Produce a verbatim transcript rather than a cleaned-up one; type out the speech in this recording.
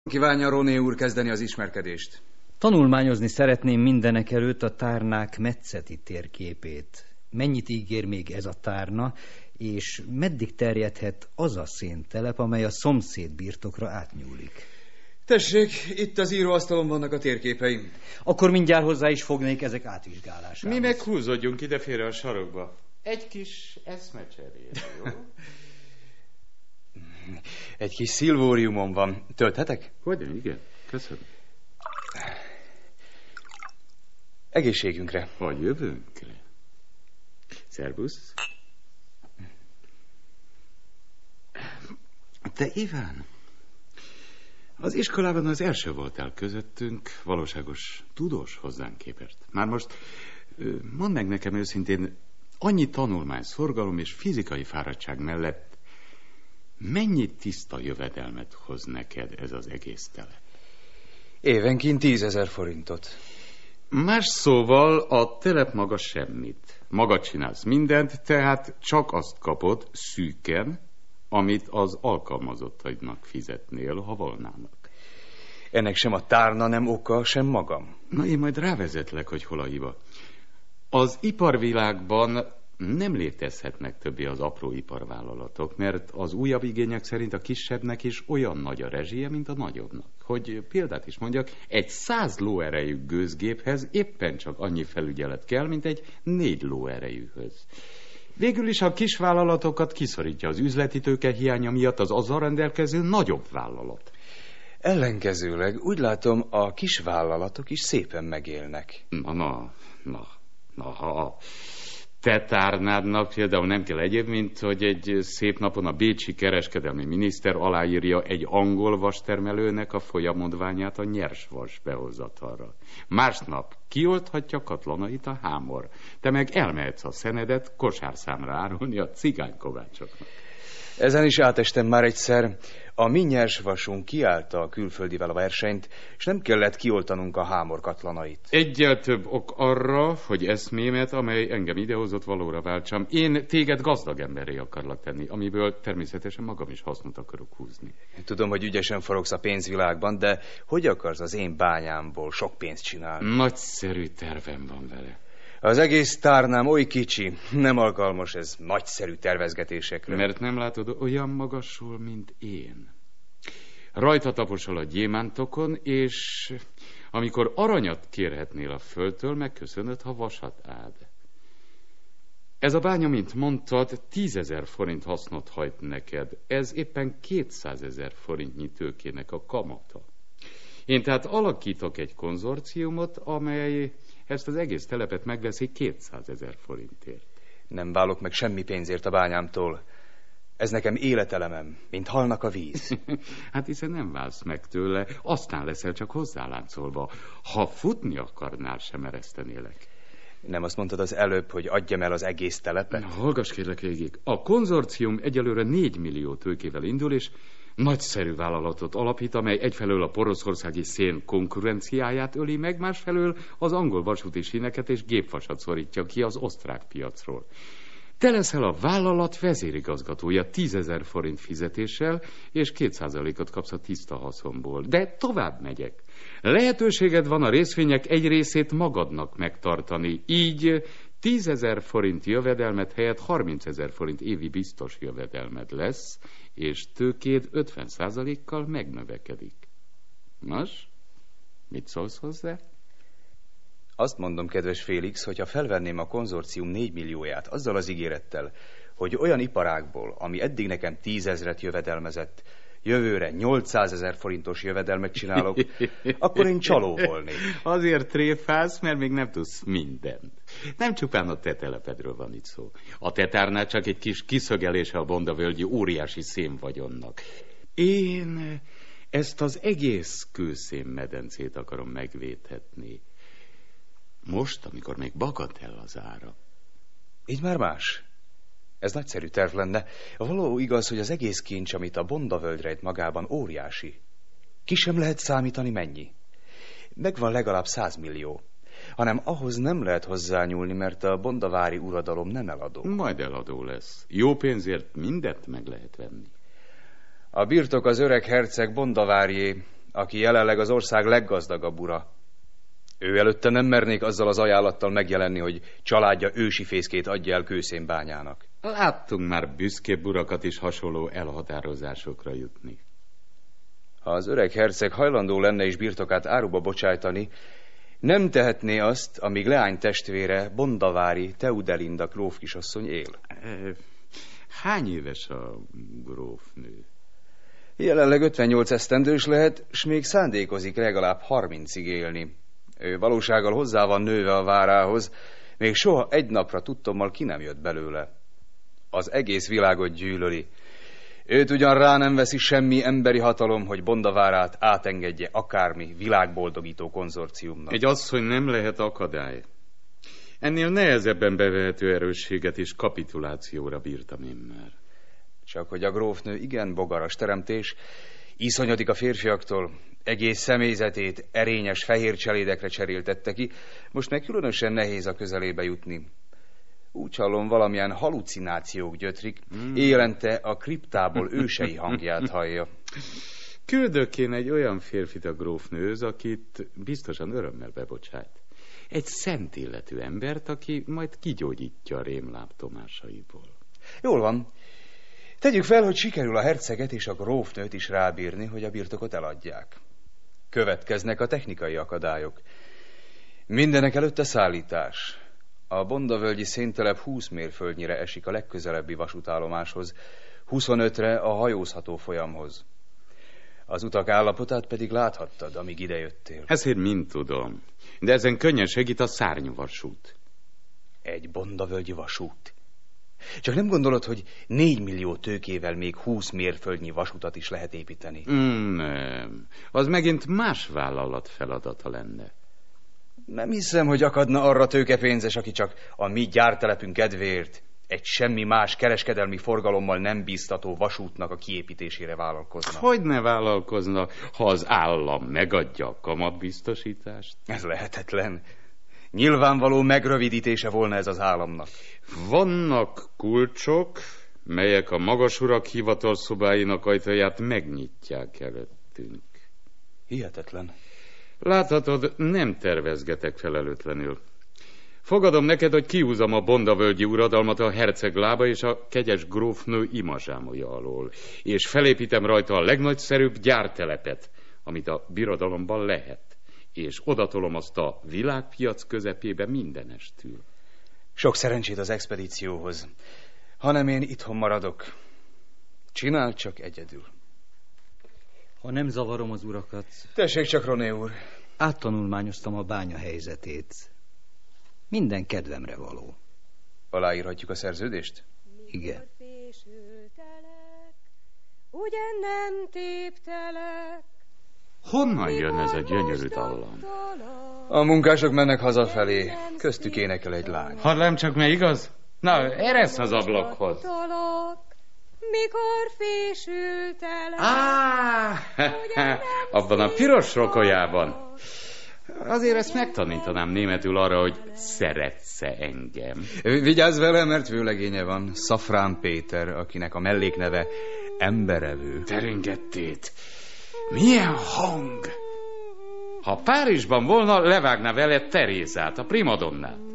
Kívánja Roné úr kezdeni az ismerkedést? Tanulmányozni szeretném mindenek előtt a tárnák metszeti térképét. Mennyit ígér még ez a tárna, és meddig terjedhet az a széntelep, amely a szomszéd birtokra átnyúlik? Tessék, itt az íróasztalon vannak a térképeim. Akkor mindjárt hozzá is fognék ezek átvizsgálásához. Mi meg húzódjunk idefélre a sarokba. Egy kis eszmecserére, jó? Egy kis szilvóriumom van. Tölthetek? Hogyan, igen. Köszönöm. Egészségünkre. A jövőnkre. Szervusz. Te, Iván, az iskolában az első voltál közöttünk, valóságos tudós hozzánk képest. Már most mondd meg nekem őszintén, annyi tanulmány, szorgalom és fizikai fáradtság mellett mennyi tiszta jövedelmet hoz neked ez az egész telep? Évenként tízezer forintot. Más szóval a telep maga semmit. Maga csinálsz mindent, tehát csak azt kapod szűken, amit az alkalmazottaidnak fizetnél, ha volnának. Ennek sem a tárna nem oka, sem magam. Na, én majd rávezetlek, hogy hol a hiba. Az iparvilágban nem létezhetnek többé az apró iparvállalatok, mert az újabb igények szerint a kisebbnek is olyan nagy a rezsie, mint a nagyobbnak. Hogy példát is mondjak, egy száz lóerejű gőzgéphez éppen csak annyi felügyelet kell, mint egy négy lóerejűhöz. Végül is a kisvállalatokat kiszorítja az üzleti tőke hiánya miatt az azzal rendelkező nagyobb vállalat. Ellenkezőleg úgy látom, a kisvállalatok is szépen megélnek. Na, na, na, na, ha te tárnádnak például nem kell egyéb, mint hogy egy szép napon a bécsi kereskedelmi miniszter aláírja egy angol vastermelőnek a folyamodványát a nyers vas behozatalra. Másnap kiolthatja katlanait a hámor. Te meg elmehetsz a szenedet kosárszámra árulni a cigánykovácsoknak. Ezen is átestem már egyszer. A mi nyersvasunk kiállta a külföldivel a versenyt, és nem kellett kioltanunk a hámor katlanait. Egyel több ok arra, hogy eszmémet, amely engem idehozott, valóra váltsam. Én téged gazdag emberré akarlak tenni, amiből természetesen magam is hasznot akarok húzni. Tudom, hogy ügyesen forogsz a pénzvilágban, de hogy akarsz az én bányámból sok pénzt csinálni? Nagyszerű tervem van vele. Az egész tárnám oly kicsi, nem alkalmas ez nagyszerű tervezgetésekre. Mert nem látod olyan magasról, mint én. Rajta taposol a gyémántokon, és amikor aranyat kérhetnél a földtől, megköszönöd, ha vasat áld. Ez a bánya, mint mondtad, tízezer forint hasznot hajt neked. Ez éppen kétszázezer forintnyi tőkének a kamata. Én tehát alakítok egy konzorciumot, amely ezt az egész telepet megveszi kétszázezer forintért. Nem válok meg semmi pénzért a bányámtól. Ez nekem életelemem, mint halnak a víz. Hát hiszen nem válsz meg tőle, aztán leszel csak hozzáláncolva. Ha futni akarnál, sem eresztenélek. Nem azt mondtad az előbb, hogy adjam el az egész telepet? Na, hallgass kérlek végig. A konzorcium egyelőre négy millió tőkével indul, és nagyszerű vállalatot alapít, amely egyfelől a poroszországi szén konkurenciáját öli meg, másfelől az angol vasúti síneket és gépvasat szorítja ki az osztrák piacról. Te leszel a vállalat vezérigazgatója tízezer forint fizetéssel, és két százalékot kapsz a tiszta haszonból. De tovább megyek. Lehetőséged van a részvények egy részét magadnak megtartani, így tízezer forint jövedelmet helyett harmincezer forint évi biztos jövedelmed lesz, és tőkéd ötven százalékkal megnövekedik. Nos, mit szólsz hozzá? Azt mondom, kedves Félix, hogy ha felvenném a konzorcium négy millióját azzal az ígérettel, hogy olyan iparágból, ami eddig nekem tízezret jövedelmezett, jövőre nyolcszázezer forintos jövedelmet csinálok, akkor én csaló volnék. Azért tréfálsz, mert még nem tudsz mindent. Nem csupán a te telepedről van itt szó. A te tárnál csak egy kis kiszögelése a Bondavölgyi óriási szénvagyonnak. Én ezt az egész kőszénmedencét akarom megvédhetni. Most, amikor még bagatel az ára. Így már más. Ez nagyszerű terv lenne. Való igaz, hogy az egész kincs, amit a Bondavölgy rejt magában, óriási. Ki sem lehet számítani mennyi. Megvan legalább százmillió. Hanem ahhoz nem lehet hozzányúlni, mert a bondavári uradalom nem eladó. Majd eladó lesz. Jó pénzért mindent meg lehet venni. A birtok az öreg herceg Bondavárié, aki jelenleg az ország leggazdagabb ura. Ő előtte nem mernék azzal az ajánlattal megjelenni, hogy családja ősi fészkét adja el kőszénbányának. Láttunk már büszkébb urakat is hasonló elhatározásokra jutni. Ha az öreg herceg hajlandó lenne is birtokát áruba bocsájtani, nem tehetné azt, amíg leány testvére, bondavári Teudelinda grófkisasszony él. Hány éves a grófnő? Jelenleg ötvennyolc esztendős lehet, s még szándékozik legalább harmincig élni. Ő valósággal hozzá van nőve a várához, még soha egy napra tudtommal ki nem jött belőle. Az egész világot gyűlöli. Őt ugyan rá nem veszi semmi emberi hatalom, hogy Bondavárát átengedje akármi világboldogító konzorciumnak. Egy asszony nem lehet akadály. Ennél nehezebben bevehető erősséget és kapitulációra bírtam én már. Csak hogy a grófnő igen bogaras teremtés, iszonyodik a férfiaktól, egész személyzetét erényes fehér cselédekre cseréltette ki, most meg különösen nehéz a közelébe jutni. Úgy hallom, valamilyen halucinációk gyötrik, mm. Élente a kriptából ősei hangját hallja. Küldök én egy olyan férfit a grófnőhöz, akit biztosan örömmel bebocsájt. Egy szent illetű embert, aki majd kigyógyítja a rémlábtomásaiból. Jól van. Tegyük fel, hogy sikerül a herceget és a grófnőt is rábírni, hogy a birtokot eladják. Következnek a technikai akadályok. Mindenek előtt a szállítás. A bondavölgyi széntelep húsz mérföldnyire esik a legközelebbi vasútállomáshoz, huszonötre a hajózható folyamhoz. Az utak állapotát pedig láthattad, amíg idejöttél. Ezért mind tudom, de ezen könnyen segít a szárnyvasút. Egy bondavölgyi vasút? Csak nem gondolod, hogy négy millió tőkével még húsz mérföldnyi vasutat is lehet építeni? Mm, nem. Az megint más vállalat feladata lenne. Nem hiszem, hogy akadna arra tőkepénzes, aki csak a mi gyártelepünk kedvéért egy semmi más kereskedelmi forgalommal nem bíztató vasútnak a kiépítésére vállalkozna. Hogy ne vállalkozna, ha az állam megadja a kamatbiztosítást? Ez lehetetlen. Nyilvánvaló megrövidítése volna ez az államnak. Vannak kulcsok, melyek a magasurak hivatalszobáinak ajtaját megnyitják előttünk. Hihetetlen. Láthatod, nem tervezgetek felelőtlenül. Fogadom neked, hogy kihúzom a bondavölgyi uradalmat a herceg lába és a kegyes grófnő imazsámolja alól, és felépítem rajta a legnagyszerűbb gyártelepet, amit a birodalomban lehet, és odatolom azt a világpiac közepébe mindenestül. Sok szerencsét az expedícióhoz, hanem én itthon maradok. Csinál csak egyedül. Ha nem zavarom az urakat... Tessék csak, Roné úr. Áttanulmányoztam a bánya helyzetét. Minden kedvemre való. Aláírhatjuk a szerződést? Igen. Ugyan nem téptelek. Honnan jön ez a gyönyörű dallam? A munkások mennek hazafelé, köztük énekel egy lány. Hallám csak, mely igaz? Na, eresz az ablakhoz. Mikor fésültelek. Á, abban a piros rokolyában. Azért ezt megtanítanám németül arra, hogy szeretsz-e engem. Vigyázz vele, mert vőlegénye van, Szafrán Péter, akinek a mellékneve Emberevő. Teringettét. Milyen hang! Ha Párizsban volna, levágná vele Terézát, a primadonnát.